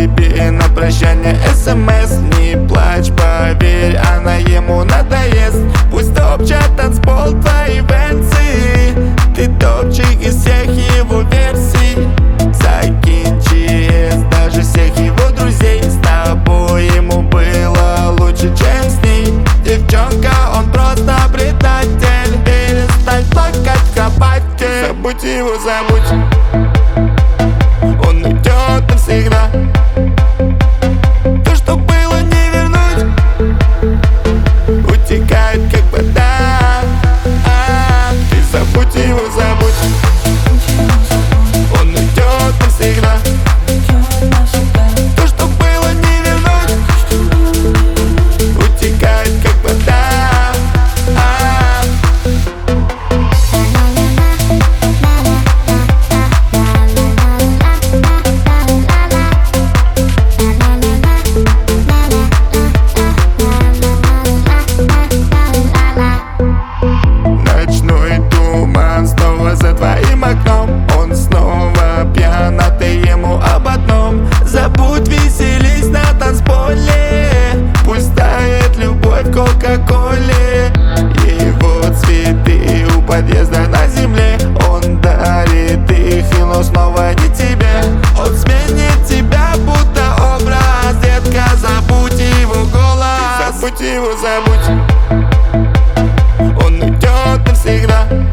тебе на прощание СМС. Не плачь, поверь, она ему надоест. Пусть топчет танцпол твои венцы, ты топчик из всех его версий. Закинь ЧС даже всех его друзей. С тобой ему было лучше, чем с ней. Девчонка, он просто предатель. Перестань плакать, копатель. Забудь его, забудь. Он уйдет навсегда. То, что было, не вернуть. Утекает, как вода. Ты забудь его, забудь. Он уйдет навсегда. То, что было, не вернуть. Утекает, как вода. Ночной туман снова за твоим окном. Он снова пьян, а ты ему об одном. Забудь, веселись на танцполе. Пусть тает любовь в кока-коле. Его цветы у подъезда на земле. Он дарит их, но снова не тебе. Он сменит тебя, будто образ. Детка, забудь его голос. Забудь его, забудь. Он уйдет навсегда.